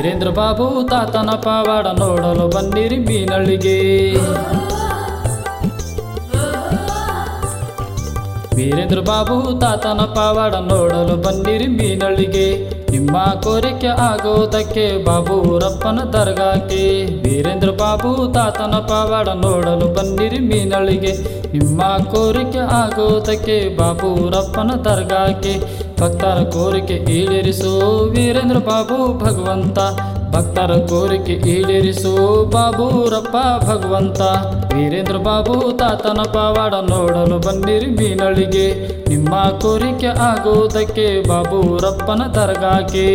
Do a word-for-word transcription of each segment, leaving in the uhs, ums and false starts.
ವೀರೇಂದ್ರ ಬಾಬು ತಾತನ ಪವಾಡ ನೋಡಲು ಬನ್ನಿರಿ ಮೀನಳ್ಳಿಗೆ. ವೀರೇಂದ್ರ ಬಾಬು ತಾತನ ಪವಾಡ ನೋಡಲು ಬನ್ನಿರಿ ಮೀನಳ್ಳಿಗೆ. ನಿಮ್ಮ ಕೋರಿಕೆ ಆಗೋದಕ್ಕೆ ಬಾಬೂರಪ್ಪನ ದರ್ಗಾಕ್ಕೆ. ವೀರೇಂದ್ರ ಬಾಬು ತಾತನ ಪವಾಡ ನೋಡಲು ಬನ್ನಿರಿ ಮೀನಳ್ಳಿಗೆ. ನಿಮ್ಮ ಕೋರಿಕೆ ಆಗೋದಕ್ಕೆ ಬಾಬೂರಪ್ಪನ ದರ್ಗಾಕ್ಕೆ. ಭಕ್ತರ ಕೋರಿಕೆ ಈಡೇರಿಸೋ ವೀರೇಂದ್ರ ಬಾಬು ಭಗವಂತ. ಭಕ್ತರ ಕೋರಿಕೆ ಈಡೇರಿಸೋ ಬಾಬೂರಪ್ಪ ಭಗವಂತ. ವೀರೇಂದ್ರ ಬಾಬು ತಾತನ ಪವಾಡ ನೋಡಲು ಬನ್ನಿರಿ ಮೀನಳ್ಳಿಗೆ. ನಿಮ್ಮ ಕೋರಿಕೆ ಆಗೋದಕ್ಕೆ ಬಾಬೂರಪ್ಪನ ದರ್ಗಾಕ್ಕೆ.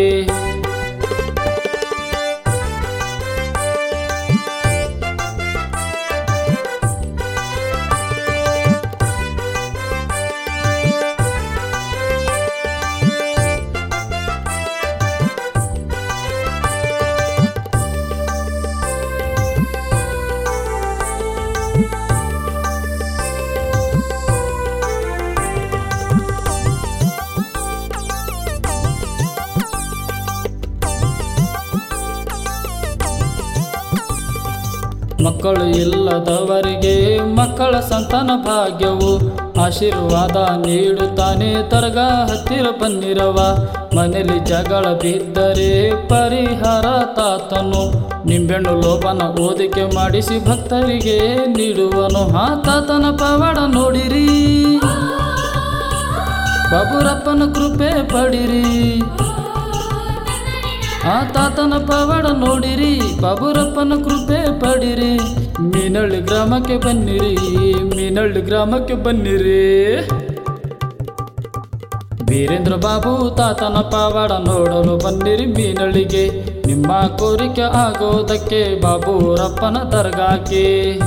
ಮಕ್ಕಳು ಇಲ್ಲದವರಿಗೆ ಮಕ್ಕಳ ಸಂತಾನ ಭಾಗ್ಯವು. ಆಶೀರ್ವಾದ ನೀಡುತ್ತಾನೆ ದರ್ಗಾ ಹತ್ತಿರ ಬನ್ನಿರವ. ಮನೆಯಲ್ಲಿ ಜಗಳ ಬಿದ್ದರೆ ಪರಿಹಾರ ತಾತನು. ನಿಂಬೆಣ್ಣು ಲೋಭನ ಓದಿಕೆ ಮಾಡಿಸಿ ಭಕ್ತರಿಗೆ ನೀಡುವನು. ಹಾ ತಾತನ ಪವಾಡ ನೋಡಿರಿ, ಬಾಬೂರಪ್ಪನ ಕೃಪೆ ಪಡಿರಿ. ಆ ತಾತನ ಪವಾಡ ನೋಡಿರಿ, ಬಾಬೂರಪ್ಪನ ಕೃಪೆ ಪಡಿರಿ. ಮೀನಳ್ಳಿ ಗ್ರಾಮಕ್ಕೆ ಬನ್ನಿರಿ, ಮೀನಳ್ಳಿ ಗ್ರಾಮಕ್ಕೆ ಬನ್ನಿರಿ. ವೀರೇಂದ್ರ ಬಾಬು ತಾತನ ಪವಾಡ ನೋಡಲು ಬನ್ನಿರಿ ಮೀನಳ್ಳಿಗೆ. ನಿಮ್ಮ ಕೋರಿಕೆ ಆಗೋದಕ್ಕೆ ಬಾಬೂರಪ್ಪನ ದರ್ಗಾಕ್ಕೆ.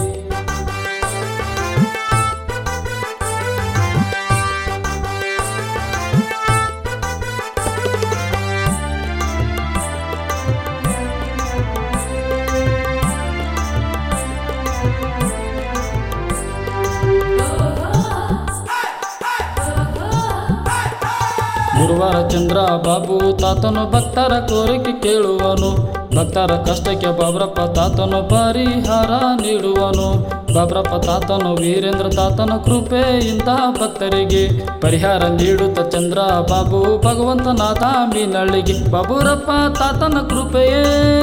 ಗುರುವಾರ ಚಂದ್ರ ಬಾಬು ತಾತನು ಭಕ್ತರ ಕೋರಿಕೆ ಕೇಳುವನು. ಭಕ್ತರ ಕಷ್ಟಕ್ಕೆ ಬಾಬ್ರಪ್ಪ ತಾತನು ಪರಿಹಾರ ನೀಡುವನು. ಬಾಬ್ರಪ್ಪ ತಾತನು ವೀರೇಂದ್ರ ತಾತನ ಕೃಪೆಯಿಂದ ಭಕ್ತರಿಗೆ ಪರಿಹಾರ ನೀಡುತ್ತ ಚಂದ್ರ ಬಾಬು ಭಗವಂತನಾಥ ಮೀನಳ್ಳಿಗೆ. ಬಾಬೂರಪ್ಪ ತಾತನ ಕೃಪೆಯೇ,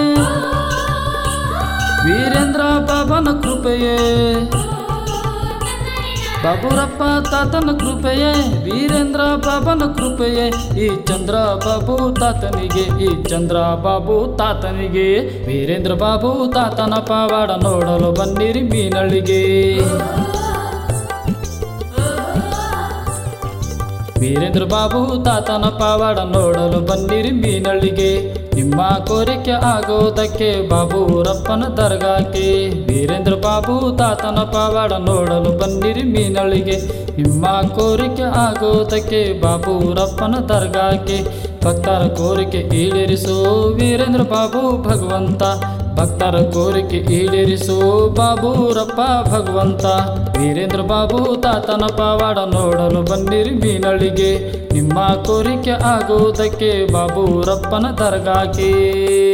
ವೀರೇಂದ್ರ ಬಾಬನ ಕೃಪೆಯೇ. ಬಾಬೂರಪ್ಪ ತಾತನ ಕೃಪೆಯೇ, ವೀರೇಂದ್ರ ಬಾಬನ ಕೃಪೆಯೇ. ಈ ಚಂದ್ರ ಬಾಬು ತಾತನಿಗೆ, ಈ ಚಂದ್ರ ಬಾಬು ತಾತನಿಗೆ. ವೀರೇಂದ್ರ ಬಾಬು ತಾತನ ಪವಾಡ ನೋಡಲು ಬನ್ನಿರಿ ಮೀನಳ್ಳಿಗೆ. ವೀರೇಂದ್ರ ಬಾಬು ತಾತನ ಪವಾಡ ನೋಡಲು ಬನ್ನಿರಿ ಮೀನಳ್ಳಿಗೆ. ನಿಮ್ಮ ಕೋರಿಕೆ ಆಗೋದಕ್ಕೆ ಬಾಬೂರಪ್ಪನ ದರ್ಗಾಕ್ಕೆ. ವೀರೇಂದ್ರ ಬಾಬು ತಾತನ ಪವಾಡ ನೋಡಲು ಬನ್ನಿರಿ ಮೀನಳ್ಳಿಗೆ. ನಿಮ್ಮ ಕೋರಿಕೆ ಆಗೋದಕ್ಕೆ ಬಾಬೂರಪ್ಪನ ದರ್ಗಾಕ್ಕೆ. ಭಕ್ತರ ಕೋರಿಕೆ ಈಡೇರಿಸೋ ವೀರೇಂದ್ರ ಬಾಬು ಭಗವಂತ. ಭಕ್ತರ ಕೋರಿಕೆ ಈಡೇರಿಸೋ ಬಾಬೂರಪ್ಪ ಭಗವಂತ. ವೀರೇಂದ್ರ ಬಾಬು ತಾತನ ಪವಾಡ ನೋಡಲು ಬನ್ನಿರಿ ಮೀನಳ್ಳಿಗೆ. ನಿಮ್ಮ ಕೋರಿಕೆ ಆಗೋದಕ್ಕೆ ಬಾಬೂರಪ್ಪನ ದರ್ಗಾಕ್ಕೆ.